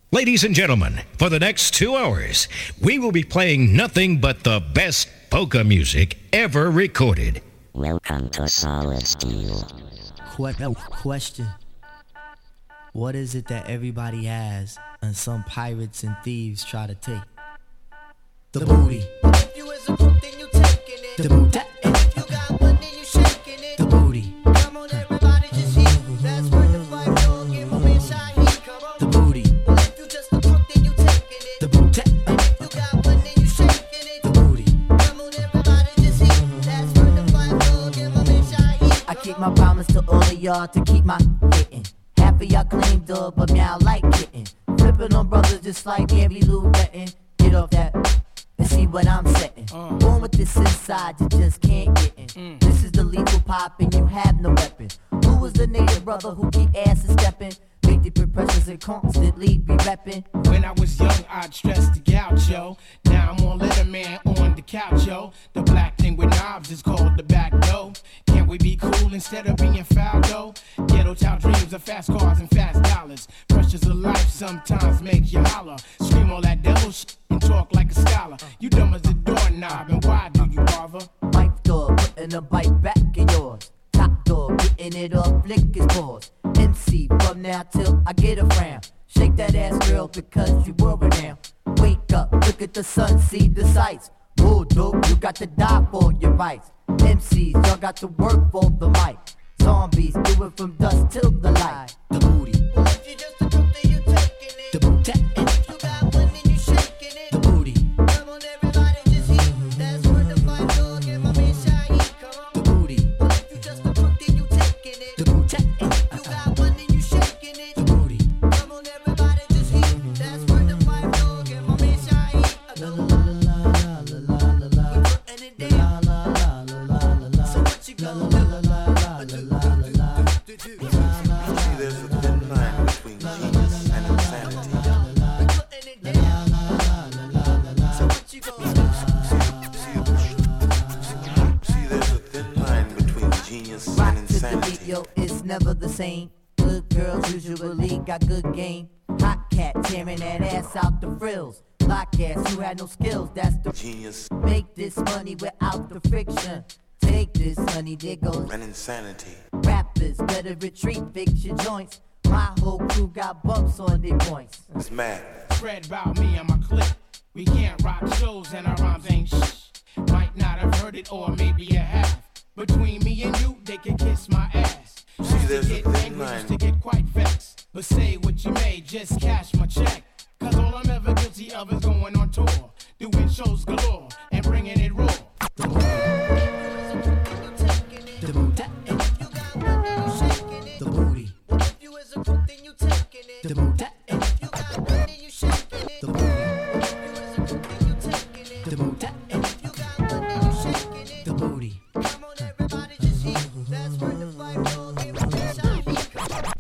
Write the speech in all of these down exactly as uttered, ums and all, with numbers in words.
Ladies and gentlemen, for the next two hours, we will be playing nothing but the best polka music ever recorded. Welcome to Solid Steel. Que- question. What is it that everybody has and some pirates and thieves try to take? The booty. If you is a crook, then you taking it. The booty. And if you got one, then you shaking it. The booty. Come on, everybody, just hit. That's where the fight dog give my man Shaheed. Come on. The booty. Well, if you just a crook, then you taking it. The booty. And if you got one, then you shaking it. The booty. Come on, everybody, just hit. That's where the fight dog give my man Shaheed. I keep my promise to all of y'all to keep my hitting. Half of y'all claim dub, but me I like hitting. Flipping on brothers just like Gary Lou Betting. Get off that and see what I'm setting. Uh. Born with this inside, you just can't get in. Mm. This is the lethal pop and you have no weapon. Who was the native brother who keep asses stepping? Make the pressures and constantly be repping. When I was young, I'd stress the gaucho. Now I'm on Letterman on the couch, yo. The black thing with knobs is called the back door. Can't we be cool instead of being foul, though? Ghetto child dreams of fast cars and fast dollars. Pressures of life sometimes make you holler. Scream all that devil shit and talk like a scholar. You dumb as a doorknob, and why do you bother? Wife door, putting a bite back in yours. Top door, getting it off, flick his paws. M C from now till I get a frown. Shake that ass, girl, because you world renowned. Wake up, look at the sun, see the sights. Bulldog, you got to die for your rights. M Cs, y'all got to work for the mic. Zombies, do it from dusk till the light. The booty. Well, if you just a crook, then you taking it. The booty. And if you got one, then you shaking it. The booty. Come on, everybody, just hit. That's where the fight dog give my man Shaheed. Come on. The booty. Well, if you just a crook, then you taking it. The booty. And if you got one, then you shaking it. The booty. Come on, everybody, just hit. That's where the fight dog give my man Shaheed. La la la la la la la la. We putting it down. La la la la la la. So what you La gonna la la la la la la la la. See, there's a thin line between genius and insanity. We putting it down. So what you gonna do? See, there's a thin line between genius Rock and to the beat, insanity. yo, it's never the same. Good girls usually got good game. Hot cat tearing that ass out the frills. Block ass who had no skills, that's the Genius make this money without the friction. Take this, honey, there goes and insanity. rappers. Better retreat, fix your joints. My whole crew got bumps on their points. It's mad. Spread about me and my clique. We can't rock shows and our rhymes ain't shh. Might not have heard it or maybe you have. Between me and you, they can kiss my ass. See, Used to there's a get thin angry, line. used to get quite vexed. But say what you may, just cash my check. Cause all I'm ever guilty of is going on tour, doing shows galore, and bringing it raw. The booty. The booty. And if you got one, then you shaking it. The booty. Well, if you is a crook, then you taking it. The booty. And if you got one, then you shaking it. The booty. Well, if you is a crook, then you taking it. The booty. And if you got one, then you shaking it. The booty. Come on, everybody, just hit. That's where the fight dog give my man Shaheed. Come on.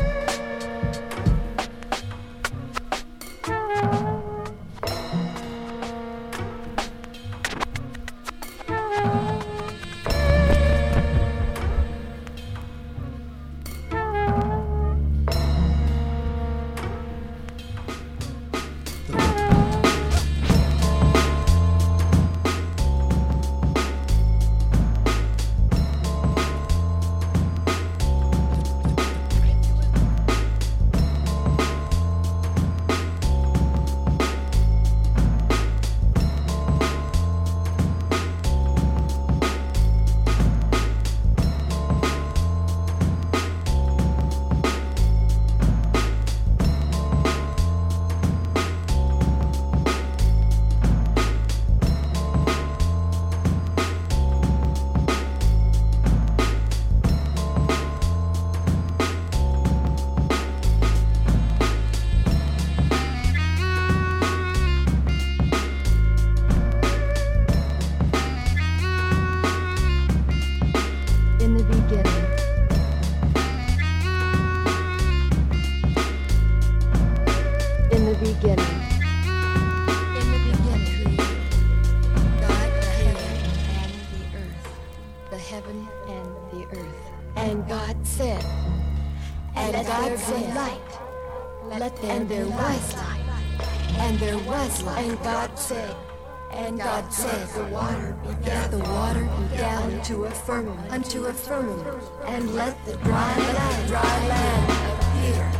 heaven and the earth. And God said, and God said, light, let And there was light. And there was light. And God said, and God said, the water be down, the water be down unto a firmament, unto a firmament, and let the dry land, dry land appear.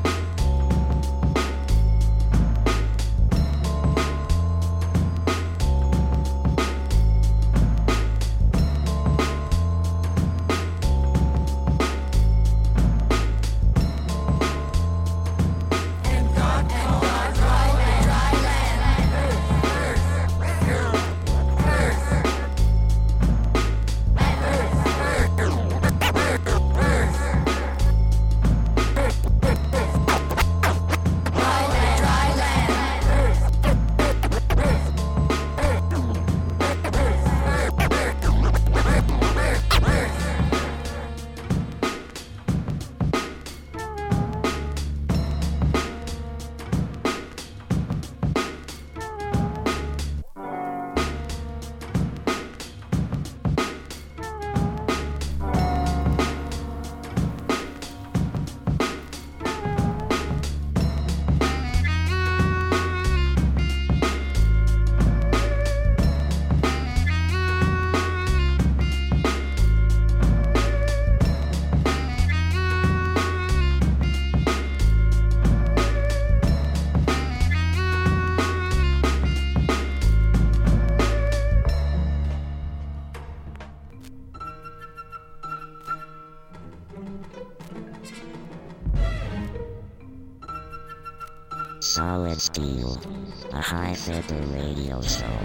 Solid Steel, a high-fiber radio show.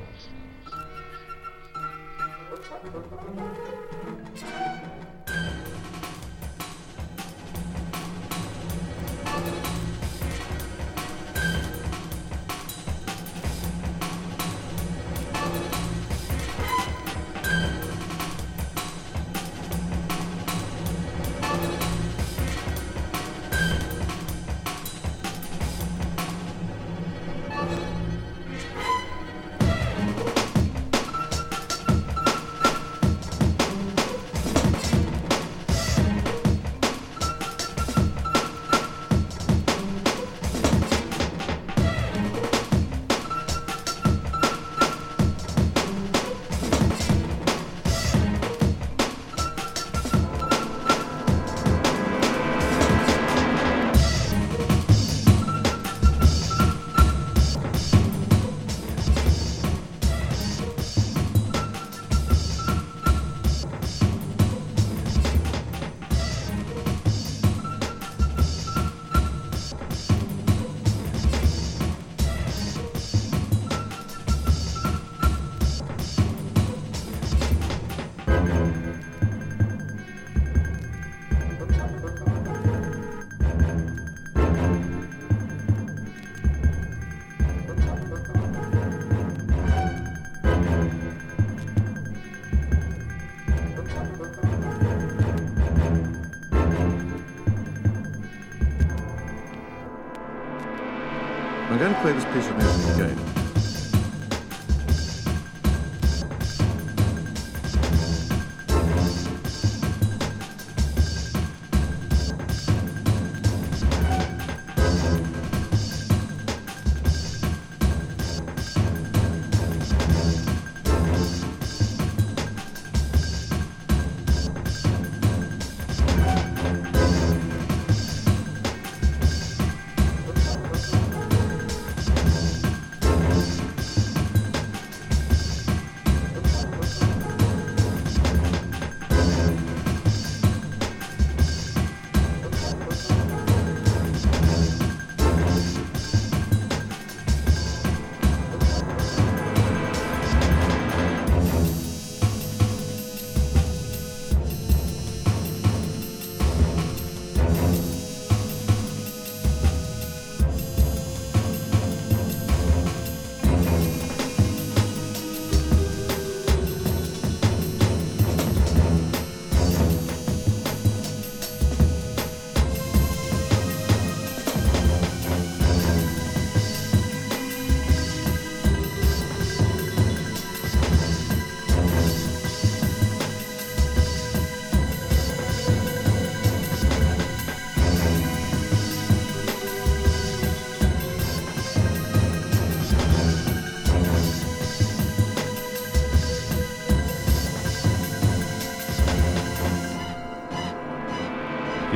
I'm going to play this piece of music again.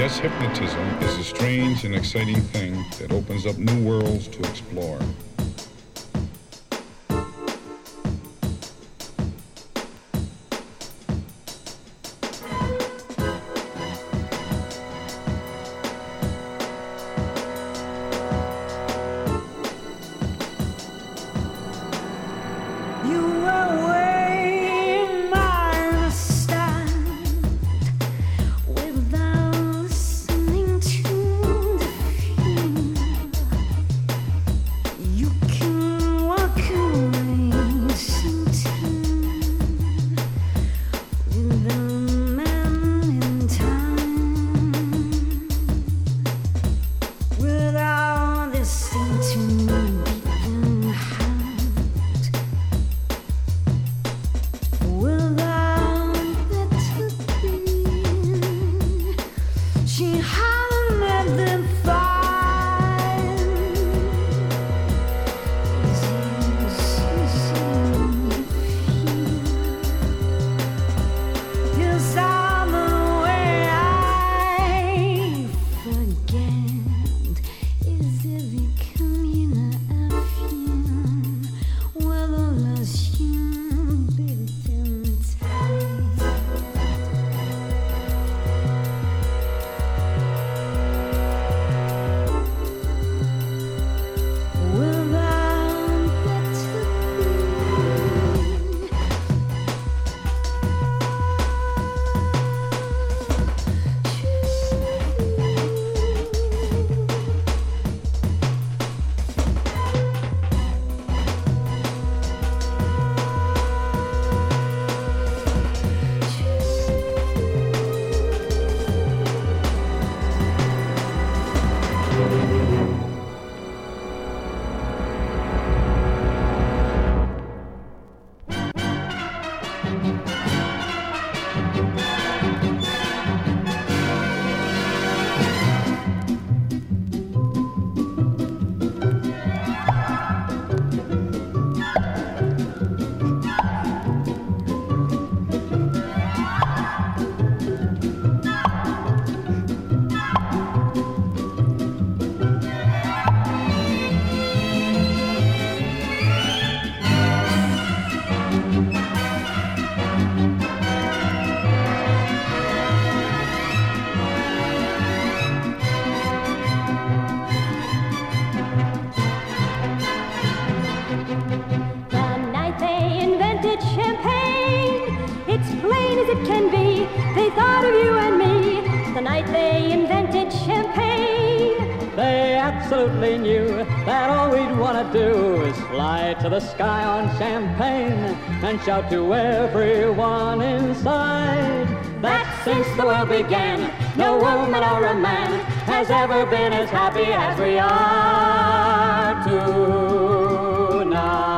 Yes, hypnotism is a strange and exciting thing that opens up new worlds to explore. Absolutely knew that all we'd want to do is fly to the sky on champagne and shout to everyone inside that since the world began, no woman or a man has ever been as happy as we are tonight.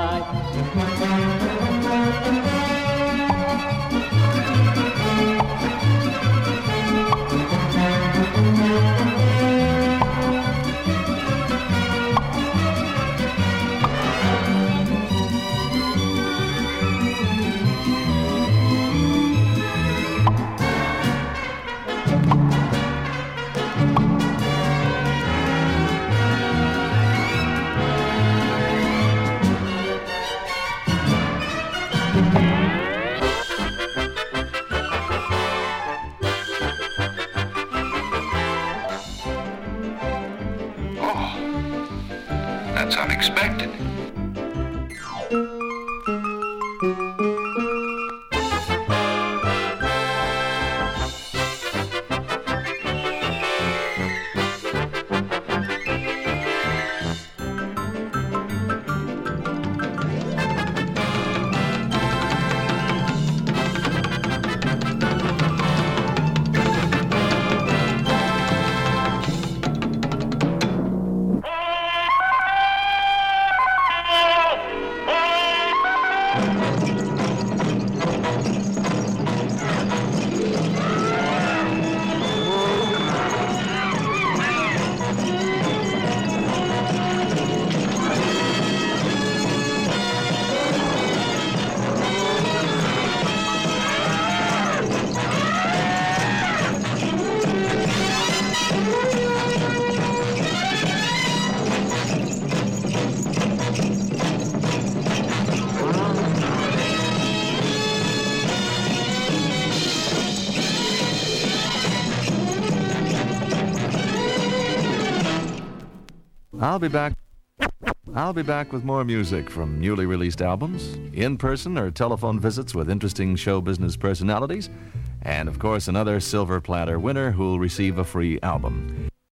That's unexpected. I'll be back. I'll be back with more music from newly released albums, in-person or telephone visits with interesting show business personalities, and of course another Silver Platter winner who'll receive a free album.